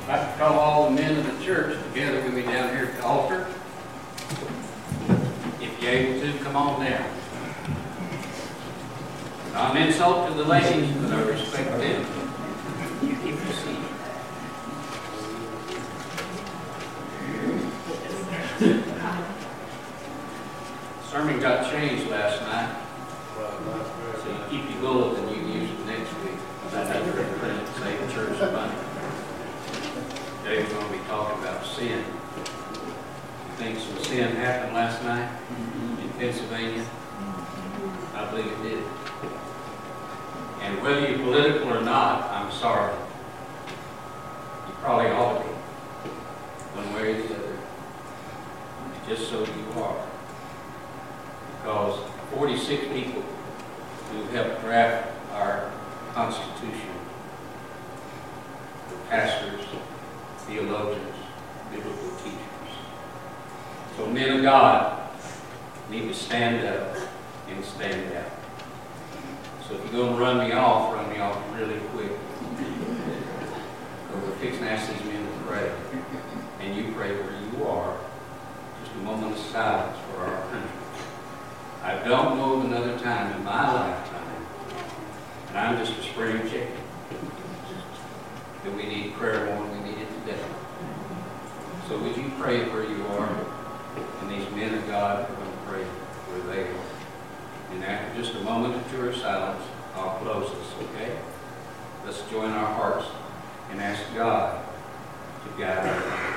I'd like to call all the men of the church together with me down here at the altar. If you're able to, come on down. I'm insult to the ladies, but I respect them. You keep your seat. Sermon got changed last night, so you keep your bulletin, you can use it next week. I have to reprint it, save church money. Today we're going to be talking about sin. You think some sin happened last night in Pennsylvania? I believe it did. And whether you're political or not, I'm sorry. You probably ought to be, one way or the other. Just so you are. Because 46 people who helped draft our Constitution were pastors, theologians, biblical teachers. So men of God need to stand up and stand out. So if you're going to run me off really quick. Because we're fixing to ask these men to pray. And you pray where you are. Just a moment of silence for our country. I don't know of another time in my lifetime, and I'm just a spring chicken, that we need prayer more than we need it today. So would you pray where you are, and these men of God are going to pray where they are. And after just a moment of pure silence, I'll close this, okay? Let's join our hearts and ask God to guide our lives.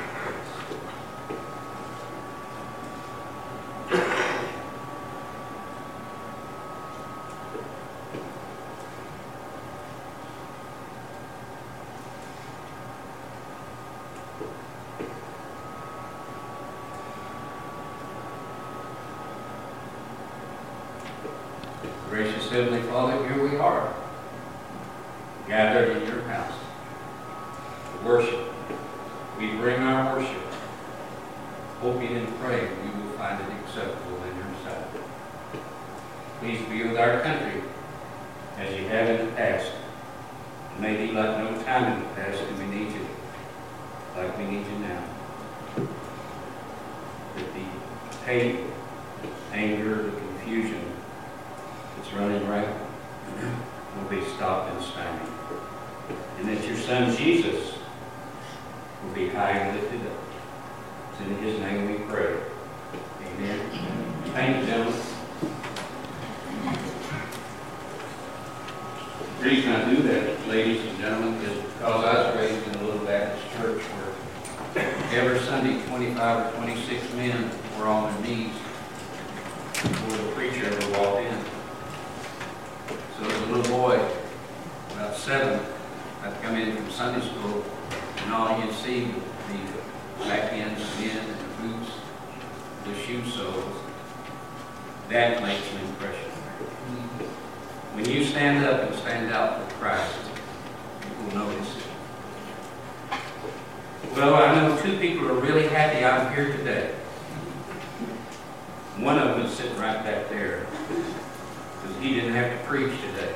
Gracious Heavenly Father, here we are, gathered in your house to worship. We bring our worship, hoping and praying you will find it acceptable in your sight. Please be with our country as you have in the past. It may be like no time in the past, and we need you like we need you now. That the hate, anger, the confusion that's running right will be stopped and stymied. And that your Son Jesus will be high and lifted up. It's in his name we pray. Amen. Thank you, gentlemen. The reason I do that, ladies and gentlemen, is because I was raised in a little Baptist church where every Sunday 25 or 26 men were on their knees before the preacher ever walked in. So as a little boy, about 7, I'd come in from Sunday school, and all you'd see would be the back ends of men and the boots, the shoe soles. That makes an impression. When you stand up and stand out for Christ, people notice it. Well, I know 2 people are really happy I'm here today. One of them is sitting right back there, because he didn't have to preach today.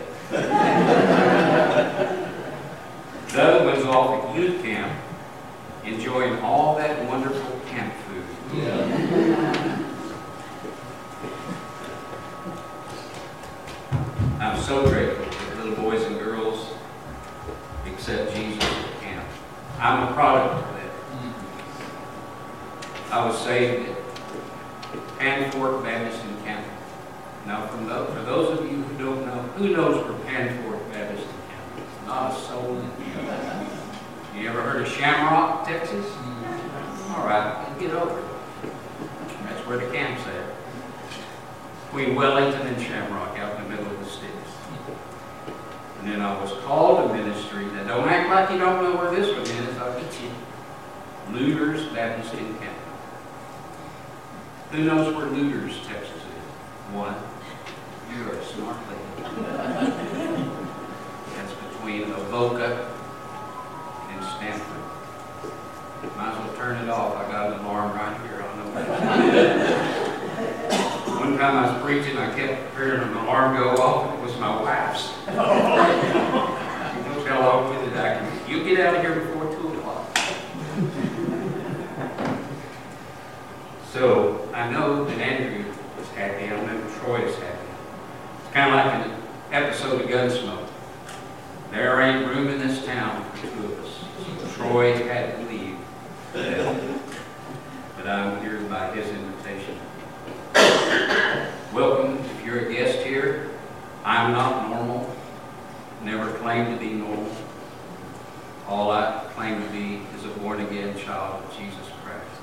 The other one's off at youth camp, enjoying all that wonderful camp food. Yeah. I'm so grateful that little boys and girls accept Jesus at camp. I'm a product of that. I was saved at Panfort Baptist in Canton. Now, for those of you who don't know, who knows where Panfort Baptist in Canton? Not a soul in here. You ever heard of Shamrock, Texas? All right, get over it. That's where the camp's at. Between Wellington and Shamrock, out in the middle of the sticks. And then I was called to ministry. Now, don't act like you don't know where this one is. I'll get you. Luters Baptist in Canton. Who knows where Luters, Texas is? One. You're a smart lady. That's between Avoca and Stanford. Might as well turn it off. I got an alarm right here on the way. One time I was preaching, I kept hearing an alarm go off, and it was my wife's. You know how long with it, you get out of here before 2 o'clock. So I know that Andrew is happy. I know Troy is happy. It's kind of like an episode of Gunsmoke. There ain't room in this town for two of us. So Troy had to leave. But I'm here by his invitation. Welcome. If you're a guest here, I'm not normal. Never claimed to be normal. All I claim to be is a born-again child of Jesus Christ.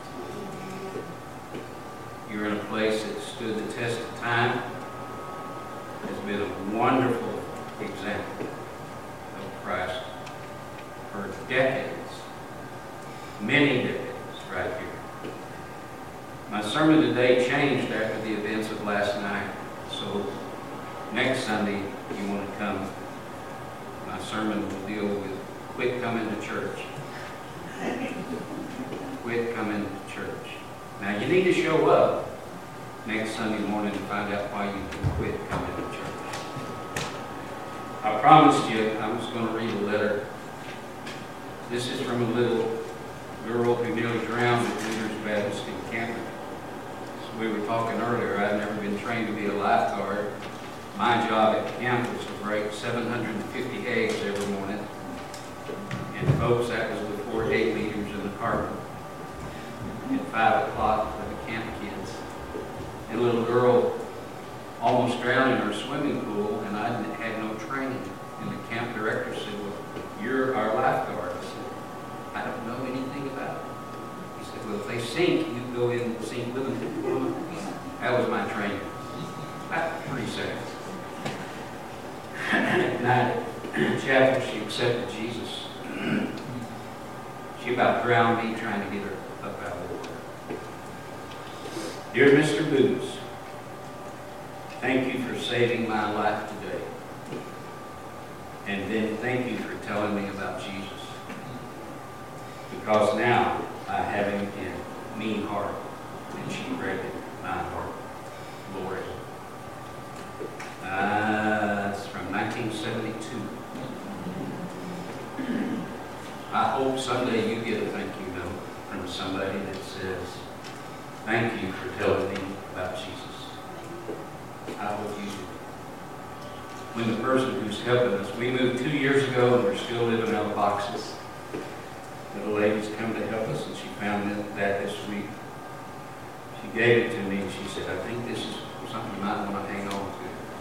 You're in a place that stood the test of time. Has been a wonderful example of Christ for decades, many decades, right here. My sermon today changed after the events of last night, so next Sunday you want to come. My sermon will deal with quit coming to church. Quit coming to church. Now you need to show up next Sunday morning to find out why you can quit coming to church. I promised you I was going to read a letter. This is from a little girl who nearly drowned at Leaders Baptist in Cameron. So we were talking earlier, I'd never been trained to be a lifeguard. My job at camp was to break 750 eggs every morning. And folks, that was before 8 liters in the carpet. At 5 o'clock for the camp kids. And a little girl almost drowned in our swimming pool, and I had no training. And the camp director said, well, you're our lifeguard. I said, I don't know anything about it. He said, well, if they sink, you go in and sink with them. That was my training. About 3 seconds. At night at chapel, she accepted Jesus. She about drowned me trying to get her up out of the water. Dear Mr. Boots, thank you for saving my life today. And then thank you for telling me about Jesus. Because now I have him in mean heart, and she read my heart. Lord. It's from 1972. I hope someday you get a thank you note from somebody that says, thank you for telling me about Jesus. I hope you do. When the person who's helping us, we moved 2 years ago and we're still living out of boxes. The lady's come to help us and she found that this week. She gave it to me and she said, I think this is something you might want to hang on to.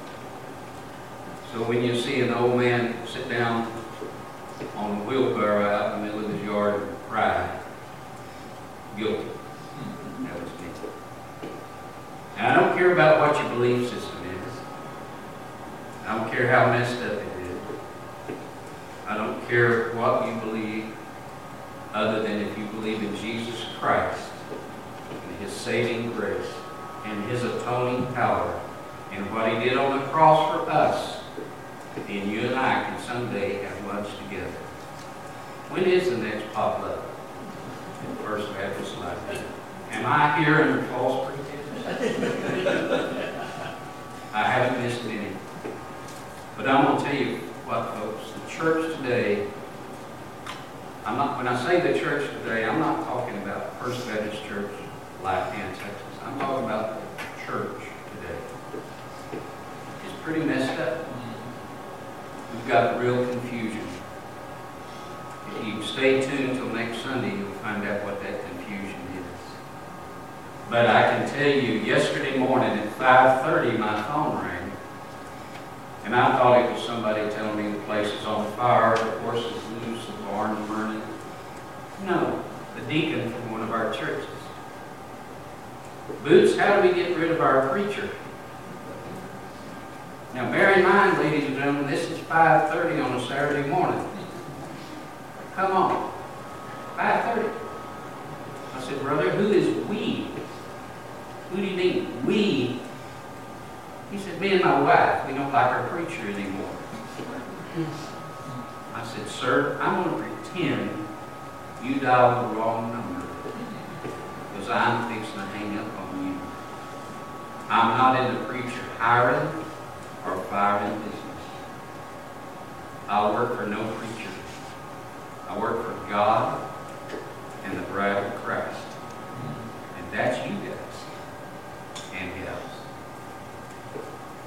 So when you see an old man sit down on a wheelbarrow out in the middle of his yard and cry, guilty. That was me. And I don't care about what your belief system is. I don't care how messed up it is. I don't care what you believe other than if you believe in Jesus Christ and his saving grace and his atoning power and what he did on the cross for us, then you and I can someday have lunch together. When is the next potluck at First Baptist Life? Am I here under false pretense? I haven't missed any. But I'm going to tell you what, folks, the church today, when I say the church today, I'm not talking about First Baptist Church, Lifehand, Texas. I'm talking about the church today. It's pretty messed up. We've got real confusion. If you stay tuned until next Sunday, you'll find out what that confusion is. But I can tell you, yesterday morning at 5:30, my phone rang. And I thought it was somebody telling me the place is on fire, the horses loose, the barn's burning. No, the deacon from one of our churches. Boots, how do we get rid of our preacher? Now bear in mind, ladies and gentlemen, this is 5:30 on a Saturday morning. Come on. 5:30. I said, brother, who is we? Who do you mean, we? He said, me and my wife, we don't like our preacher anymore. I said, sir, I'm going to pretend you dialed the wrong number because I'm fixing to hang up on you. I'm not in the preacher hiring or firing business. I work for no preacher. I work for God and the bride of Christ. And that's you guys.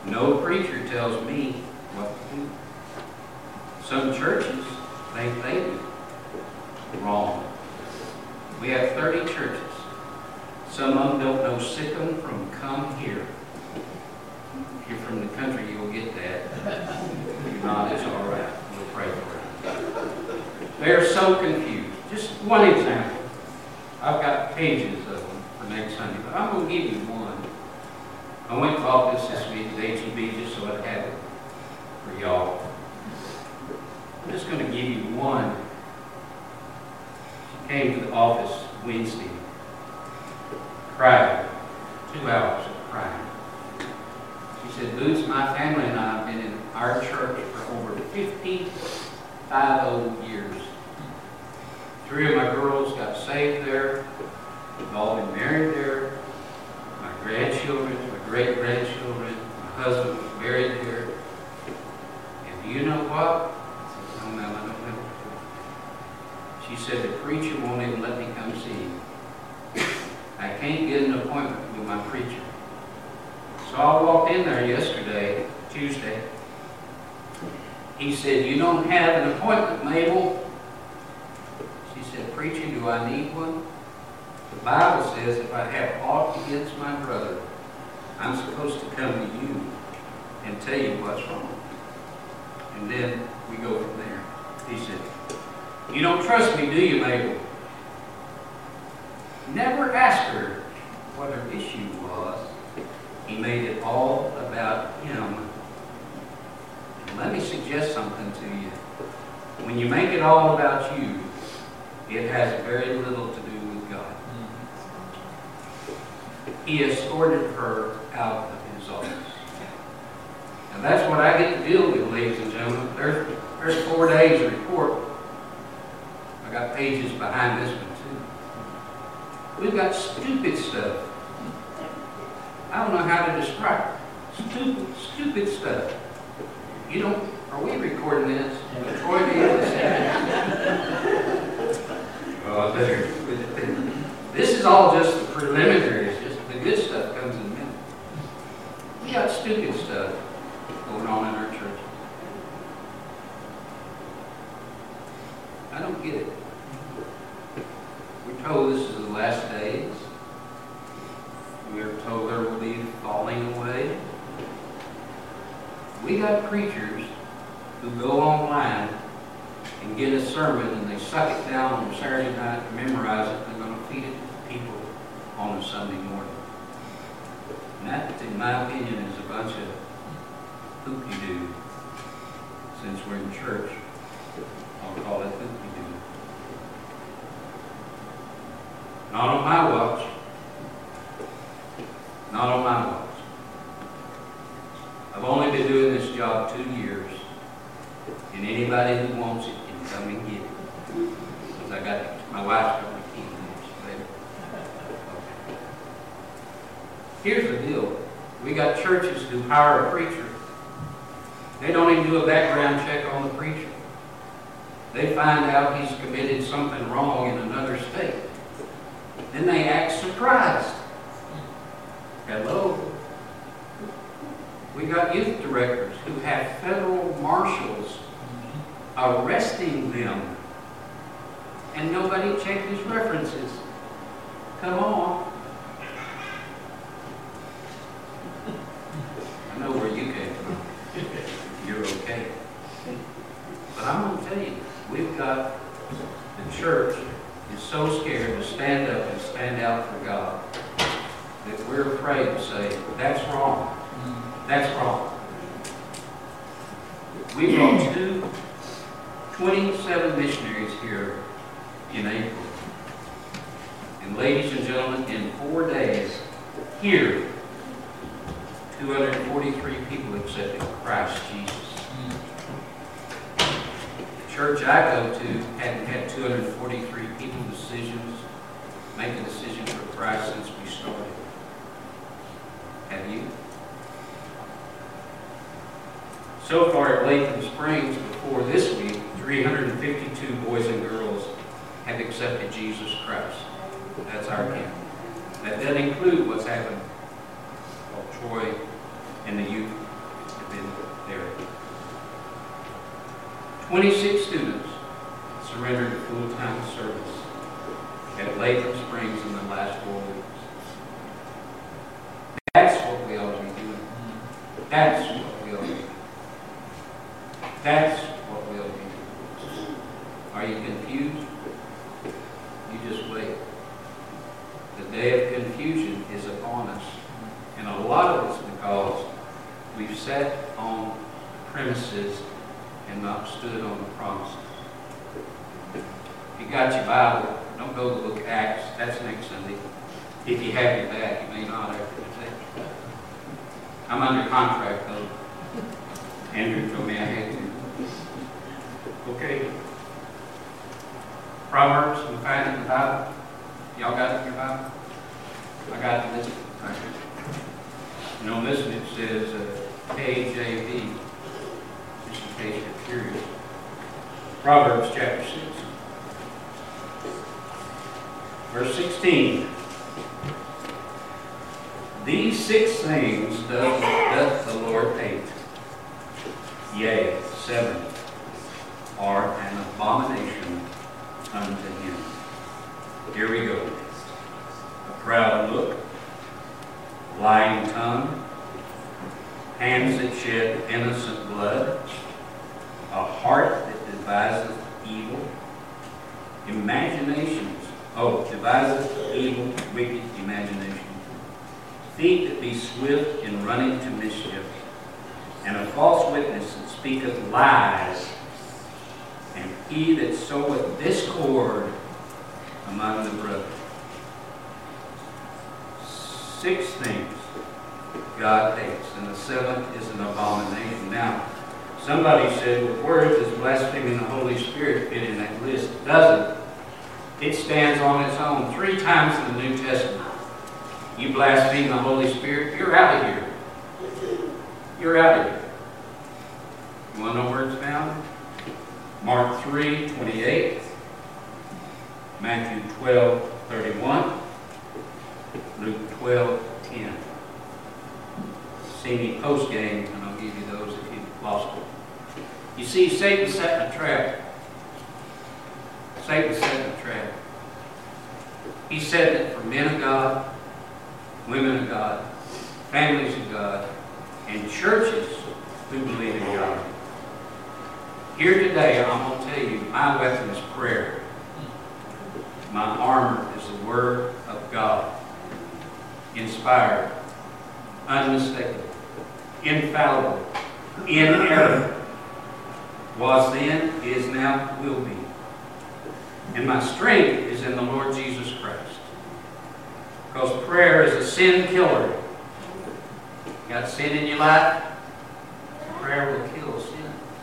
No preacher tells me what to do. Some churches think they do. Wrong. We have 30 churches. Some of them don't know Sikkim from come here. If you're from the country, you'll get that. If you're not, it's all right. We'll pray for it. They're so confused. Just one example. I've got pages of them for next Sunday, but I'm going to give you one. I went to office this week at HEB just so I'd have it for y'all. I'm just going to give you one. She came to the office Wednesday, cried, 2 hours of crying. She said, Boots, my family and I have been in our church for over 50 years. 3 of my girls got saved there. We've all been married there. My grandchildren, my great-grandchildren, my husband was married there. And do you know what? I said, no, ma'am, I don't know. She said, the preacher won't even let me come see him. I can't get an appointment with my preacher. So I walked in there yesterday, Tuesday. He said, you don't have an appointment, Mabel. She said, preacher, do I need one? The Bible says if I have aught against my brother, I'm supposed to come to you and tell you what's wrong. And then we go from there. He said, you don't trust me, do you, Mabel? Never asked her what her issue was. He made it all about him. And let me suggest something to you. When you make it all about you, it has very little to do with God. He escorted her out of his office. And that's what I get to deal with, ladies and gentlemen. There's 4 days of report. I got pages behind this one, too. We've got stupid stuff. I don't know how to describe it. Stupid stuff. You don't, are we recording this? Troy, do you understand? Well, I better. This is all just the preliminaries. Just the good stuff comes in a minute. We got stupid stuff going on in our church. I don't get it. We're told this is the last days. We're told there will be falling away. We got preachers who go online and get a sermon and they suck it down on Saturday night and memorize it, and they're going to feed it to people on a Sunday morning. And that, in my opinion, is a bunch of hoopty-doo. Since we're in church, I'll call it hoopty-doo. Not on my watch. Not on my watch. I've only been doing this job 2 years, and anybody who wants it can come and get it. Because I got my wife's got my key later. Okay. Here's the deal. We got churches who hire a preacher. They don't even do a background check on the preacher. They find out he's committed something wrong in another state. Then they act surprised. Hello? We got youth directors who have federal marshals arresting them, and nobody checked his references. Come on. I know where you came from. You're okay. But I'm going to tell you, we've got the church is so scared to stand up and stand out for God that we're afraid to say, that's wrong. That's wrong. We brought 27 missionaries here in April. And ladies and gentlemen, in 4 days, here, 243 people accepted Christ Jesus. The church I go to hadn't had 243 people make a decision for Christ since we started. Have you? So far at Latham Springs, before this week, 352 boys and girls have accepted Jesus Christ. That's our count. That doesn't include what's happened called Troy and the youth 26 students surrendered to full-time service at Latham Springs in the last 4 weeks. That's what we ought to be doing. That's what we ought to be doing. That's what we ought to be doing. Are you confused? You just wait. The day of confusion is upon us. And a lot of it's because we've sat on premises and not stood on the promises. If you got your Bible, don't go to the book of Acts. That's next Sunday. If you have your back, you may not after today. I'm under contract, though. Andrew told me I had to. Okay. Proverbs, we find it in the Bible. Y'all got it in your Bible? I got it listed. Right. And on this one it says KJV, just in case you're curious. Proverbs chapter 6. Verse 16. These 6 things doth the Lord hate. Yea, 7 are an abomination unto him. Here we go. A proud look, lying tongue, hands that shed innocent blood, a heart that deviseth evil, deviseth evil, wicked imagination, feet that be swift in running to mischief, and a false witness that speaketh lies, and he that soweth discord among the brethren. 6 things God hates, and the 7th is an abomination. Now, somebody said, well, where does blaspheming the Holy Spirit fit in that list? It doesn't. It stands on its own 3 times in the New Testament. You blaspheme the Holy Spirit, you're out of here. You're out of here. You want to know where it's found? Mark 3:28, Matthew 12:31, Luke 12:10. See me post game, and I'll give you those if you've lost them. You see, Satan set in a trap. Satan set in a trap. He set it for men of God, women of God, families of God, and churches who believe in God. Here today, I'm going to tell you, my weapon is prayer. My armor is the Word of God. Inspired, unmistakable, infallible, inerrant. Was then, is now, will be. And my strength is in the Lord Jesus Christ. Because prayer is a sin killer. You got sin in your life? Prayer will kill sin.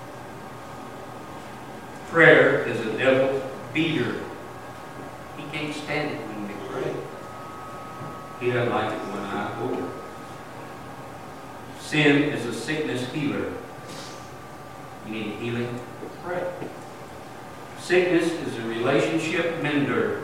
Prayer is a devil beater. He can't stand it when we pray. He doesn't like it when I over. Sin is a sickness healer. You need healing? Pray. Sickness is a relationship mender.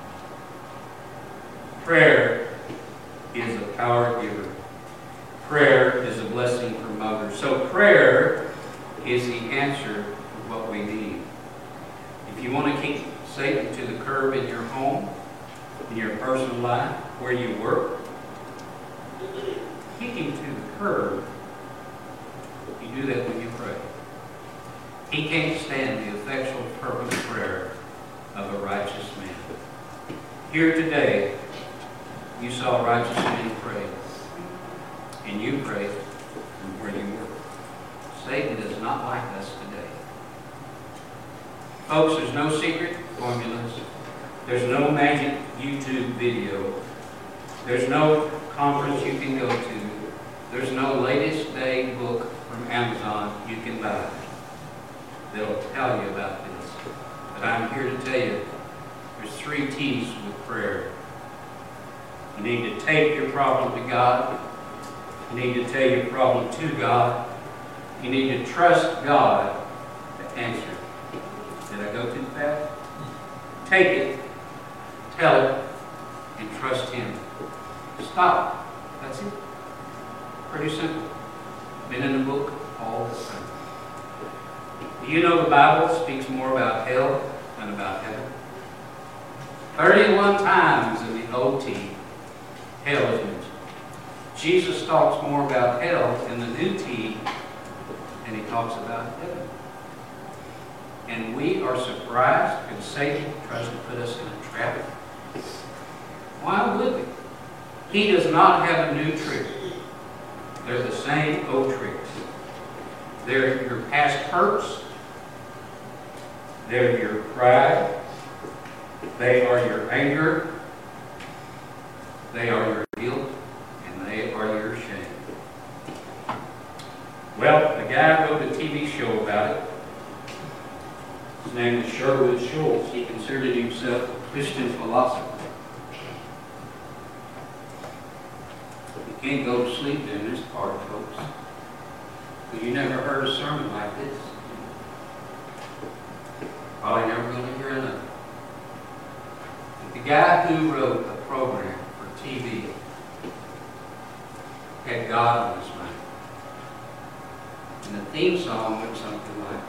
Prayer is a power giver. Prayer is a blessing promoter. So prayer is the answer to what we need. If you want to keep Satan to the curb in your home, in your personal life, where you work, kick him to the curb. You do that when you pray. He can't stand the effectual fervent prayer of a righteous man. Here today, you saw righteous men pray. And you prayed from where you were. Satan does not like us today. Folks, there's no secret formulas. There's no magic YouTube video. There's no conference you can go to. There's no latest day book from Amazon you can buy. They'll tell you about this. But I'm here to tell you, there's 3 T's with prayer. You need to take your problem to God. You need to tell your problem to God. You need to trust God to answer. Did I go too fast? Take it, tell it, and trust Him. Stop. That's it. Pretty simple. Been in the book all the time. Do you know the Bible speaks more about hell than about heaven? 31 times in the OT, hell is mentioned. Jesus talks more about hell in the New T than he talks about heaven. And we are surprised when Satan tries to put us in a trap. Why would we? He does not have a new trick. They're the same old tricks. They're your past hurts. They're your pride. They are your anger. They are your guilt. And they are your shame. Well, the guy wrote a TV show about it. His name is Sherwood Schultz. He considered himself a Christian philosopher. You can't go to sleep during this part, folks. But you never heard a sermon like this. Probably never going to hear another. But the guy who wrote a program for TV had God on his mind. And the theme song went something like,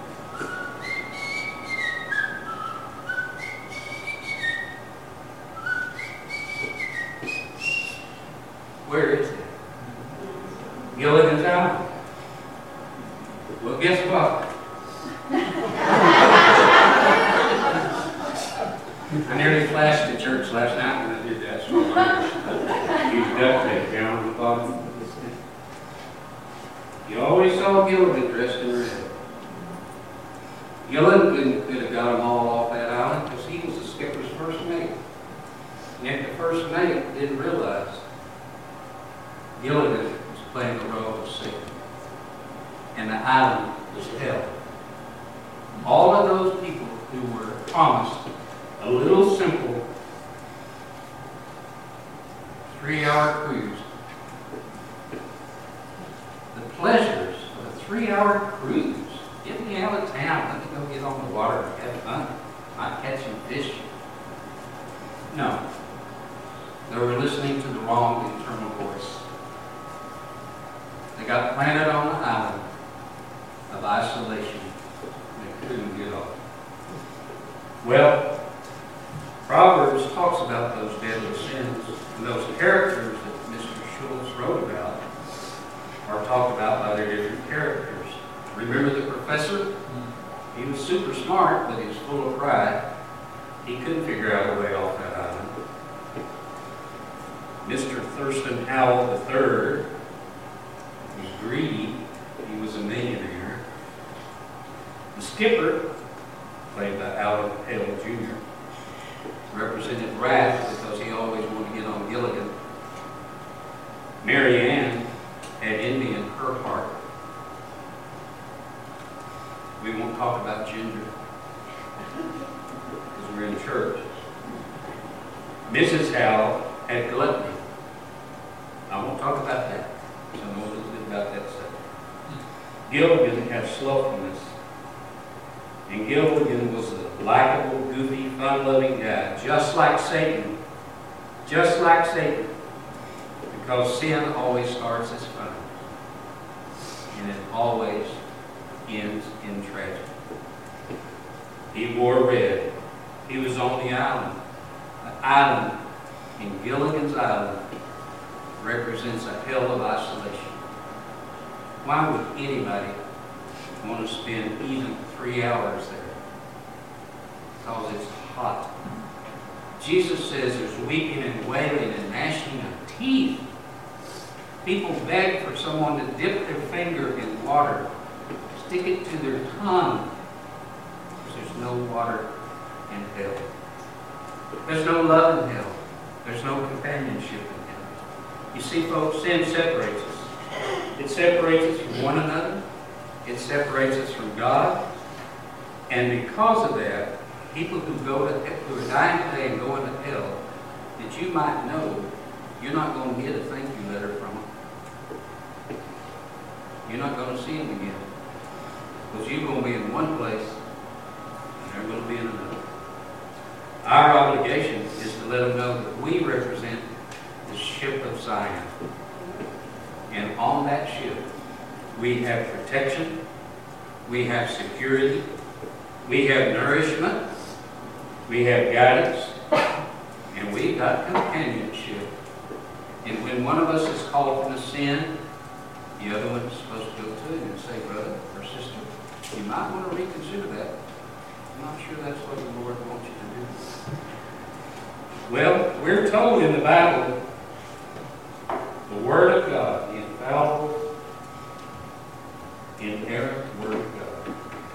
where is it? Gilligan's Island. Well, guess what? I nearly flashed at church last night when I did that, so I used duct tape down on the bottom of this thing. You always saw Gilligan dressed in red. Gilligan could have got them all off that island because he was the skipper's first mate. And yet the first mate didn't realize Gilligan was playing the role of Satan. And the island was hell. All of those people who were promised a little simple 3-hour cruise. The pleasures of a 3-hour cruise. Get me out of town. Let me go get on the water and have fun. Not catching fish. No. They were listening to the wrong internal voice. They got planted on the island of isolation. They couldn't get off. Well, Proverbs talks about those deadly sins, and those characters that Mr. Schultz wrote about are talked about by their different characters. Remember the professor? He was super smart, but he was full of pride. He couldn't figure out a way off that island. Mr. Thurston Howell III was greedy. He was a millionaire. The skipper, played by Alan Hale Jr., represented wrath because he always wanted to get on Gilligan. Mary Ann had envy in her heart. We won't talk about Ginger because we're in church. Mrs. Howell had gluttony. I won't talk about that because I know a little bit about that stuff. Gilligan had slothfulness. And Gilligan was a likable, goofy, fun-loving guy, just like Satan. Just like Satan. Because sin always starts as fun. And it always ends in tragedy. He wore red. He was on the island. The island in Gilligan's Island represents a hell of isolation. Why would anybody want to spend even 3 hours there? Because it's hot. Jesus says there's weeping and wailing and gnashing of teeth. People beg for someone to dip their finger in water, stick it to their tongue, because there's no water in hell. There's no love in hell. There's no companionship in hell. You see, folks, sin separates us. It separates us from one another. It separates us from God. And because of that, people who are dying today and going to hell, that you might know, you're not going to get a thank you letter from them. You're not going to see them again. Because you're going to be in one place, and they're going to be in another. Our obligation is to let them know that we represent the ship of Zion. And on that ship, we have protection, we have security, we have nourishment, we have guidance, and we got companionship. And when one of us is called from a sin, the other one is supposed to go to him and say, brother or sister, you might want to reconsider that. I'm not sure that's what the Lord wants you to do. Well, we're told in the Bible, the Word of God, the infallible, inerrant Word of God.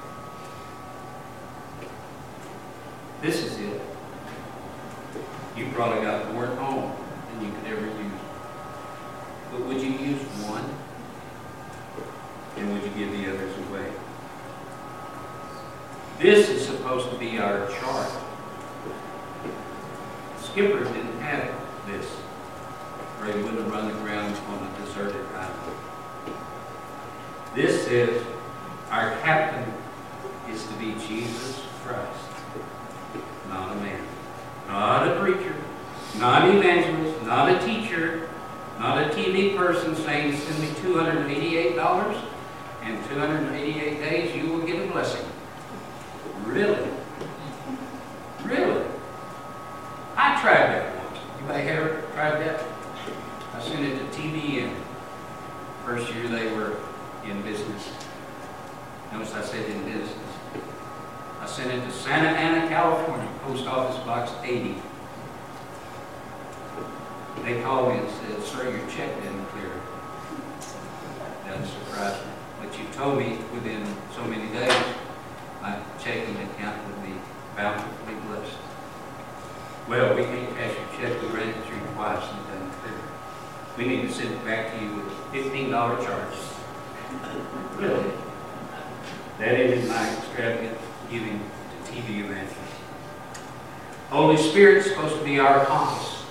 This is it. You probably got more at home than you could ever use. But would you use one? And would you give the others away? This is supposed to be our chart. Skipper didn't have this, or he wouldn't have run aground on a deserted island. This says our captain is to be Jesus Christ, not a man, not a preacher, not an evangelist, not a teacher, not a TV person saying, send me $288 and 288 days you will get a blessing. Really? Really? I tried that once. Anybody ever tried that? I sent it to TBN. First year they were in business. Notice I said in business. I sent it to Santa Ana, California, Post Office Box 80. They called me and said, sir, your check didn't clear. That surprised me. But you told me within so many days my checking account would be bountifully blessed. Well, we can't cash your check. We ran it through twice and it doesn't clear. We need to send it back to you with $15 charges. Really? That is my extravagant giving to TV evangelists. Holy Spirit is supposed to be our compass.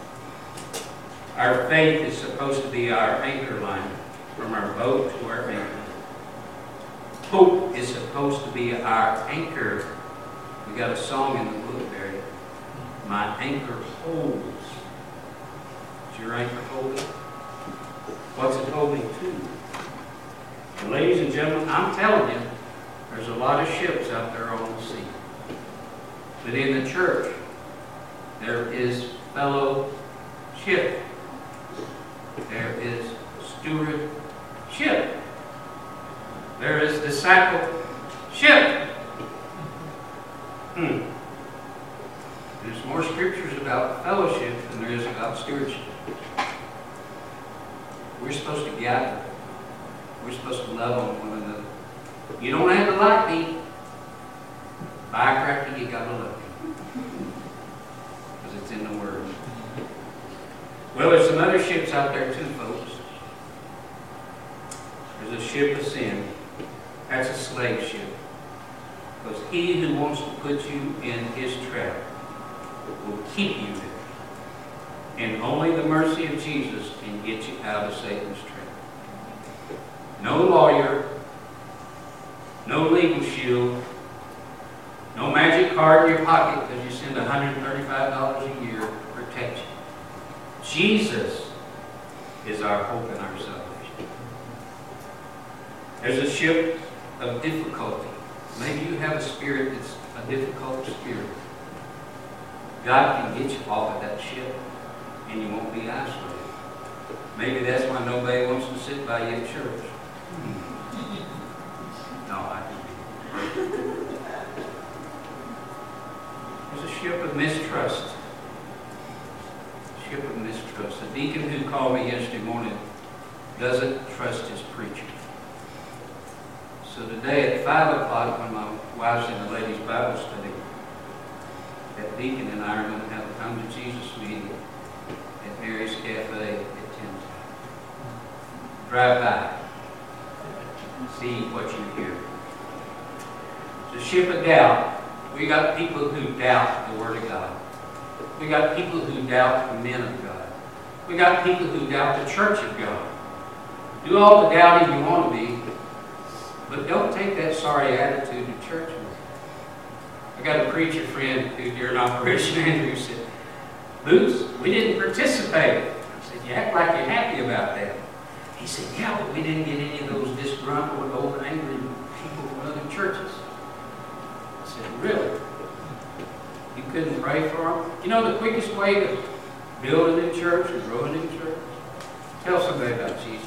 Our faith is supposed to be our anchor line from our boat to our anchor. Hope is supposed to be our anchor. We got a song in the book there. My anchor holds. Is your anchor holding? What's it holding to? And ladies and gentlemen, I'm telling you, there's a lot of ships out there on the sea. But in the church, there is fellowship. There is stewardship. There is discipleship. There's more scriptures about fellowship than there is about stewardship. We're supposed to gather. We're supposed to love on one another. You don't have to like me. Firecracker, you gotta love me. Because it's in the Word. Well, there's some other ships out there too, folks. There's a ship of sin. That's a slave ship. Because he who wants to put you in his trap will keep you there. And only the mercy of Jesus can get you out of Satan's trap. No lawyer, no legal shield, no magic card in your pocket because you send $135 a year to protect you. Jesus is our hope and our salvation. There's a ship of difficulty. Maybe you have a spirit that's a difficult spirit. God can get you off of that ship and you won't be isolated. Maybe that's why nobody wants to sit by you at church. No, I can be. There's a ship of mistrust. Ship of mistrust. The deacon who called me yesterday morning doesn't trust his preacher. So today at 5 o'clock, when my wife's in the ladies' Bible study, that deacon and I are going to have a come to Jesus meeting at Mary's Cafe at 10. Drive by. See what you hear. It's a ship of doubt. We got people who doubt the Word of God. We got people who doubt the men of God. We got people who doubt the church of God. Do all the doubting you want to be, but don't take that sorry attitude to church with you. I got a preacher friend who, during Operation Andrew, said, Boots, we didn't participate. I said, you act like you're happy about that. He said, yeah, but we didn't get any of those disgruntled, old, angry people from other churches. I said, really? You couldn't pray for them? You know the quickest way to build a new church or grow a new church? Tell somebody about Jesus.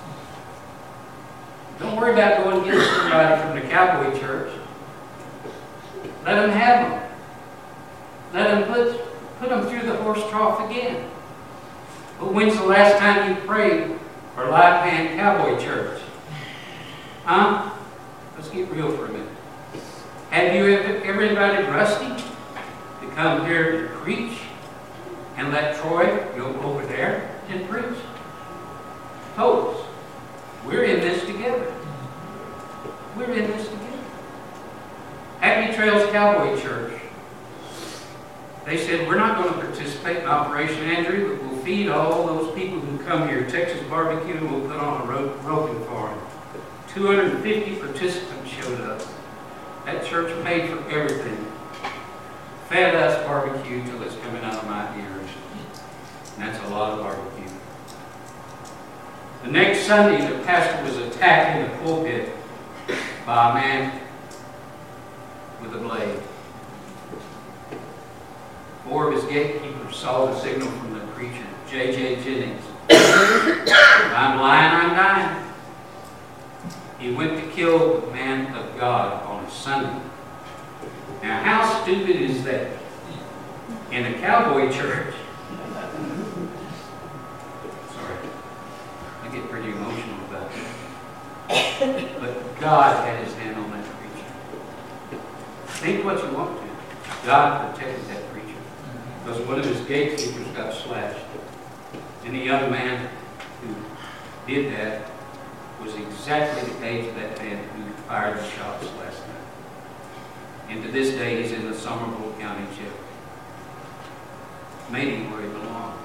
Don't worry about going and getting somebody from the cowboy church. Let them have them. Let them put them through the horse trough again. But when's the last time you prayed for Live Band Cowboy Church? Huh? Let's get real for a minute. Have you ever invited Rusty to come here to preach and let Troy go over there and preach? Folks, we're in this together. We're in this together. Happy Trails Cowboy Church. They said, we're not going to participate in Operation Andrew, but we'll feed all those people who come here. Texas Barbecue, and we'll put on a roping for them. 250 participants showed up. That church paid for everything. Fed us barbecue till it's coming out of my ears. And that's a lot of barbecue. The next Sunday, the pastor was attacked in the pulpit by a man with a blade. 4 of his gatekeepers saw the signal from the preacher, J.J. Jennings. I'm lying, I'm dying. He went to kill the man of God on a Sunday. Now, how stupid is that? In a cowboy church. Sorry. I get pretty emotional about it. But God had his hand on that preacher. Think what you want to. God protected that preacher. Because one of his gatekeepers got slashed. And the young man who did that was exactly the age of that man who fired the shots last night. And to this day, he's in the Somerville County Jail. Maybe where he belongs.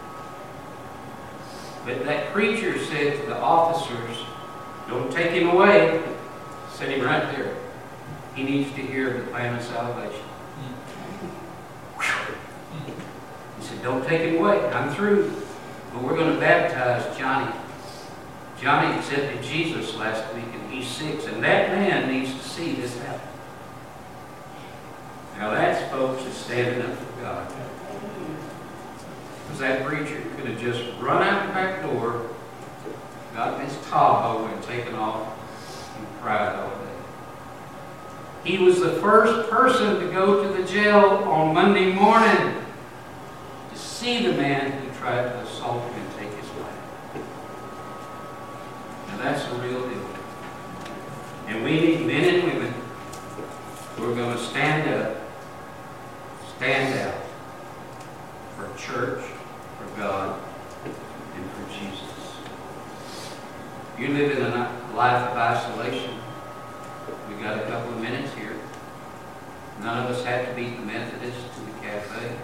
But that preacher said to the officers, don't take him away. Set him right there. He needs to hear the plan of salvation. He said, don't take him away. I'm through. But we're going to baptize Johnny. Johnny accepted Jesus last week and he's 6. And that man needs to see this happen. Now that's, folks, is standing up for God. Because that preacher could have just run out the back door, gotten his Tahoe and taken off and cried all day. He was the first person to go to the jail on Monday morning to see the man who tried to assault him and take his life. Now that's a real deal. And we need men and women who are going to stand up, stand out for church, for God, and for Jesus. You live in a life of isolation. We got a couple of minutes here. None of us have to beat the Methodists to the cafe.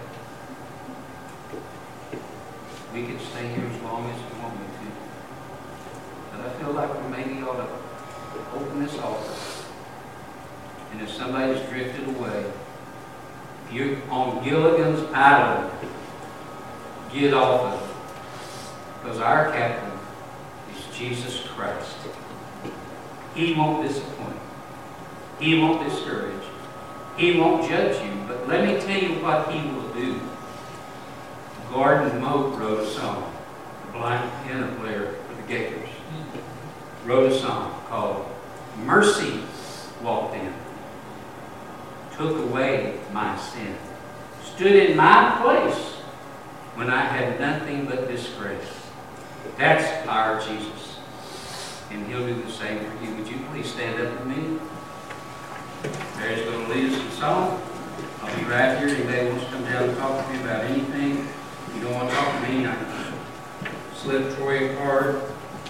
We could stay here as long as you want me to. But I feel like we maybe ought to open this altar. And if somebody's drifted away, if you're on Gilligan's Island, get off of it. Because our captain is Jesus Christ. He won't disappoint. He won't discourage. He won't judge you. But let me tell you what he will do. Gordon Moak wrote a song. The blind piano player for the Gators wrote a song called Mercy Walked In, took away my sin, stood in my place when I had nothing but disgrace. That's our Jesus. And he'll do the same for you. Would you please stand up with me? Mary's going to lead us in song. I'll be right here. Anybody wants to come down and talk to me about anything, if you don't want to talk to me, I can slip Troy a card.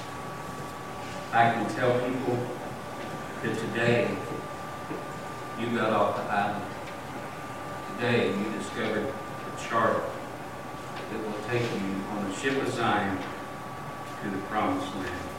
I can tell people that today you got off the island. Today you discovered a chart that will take you on the ship of Zion to the promised land.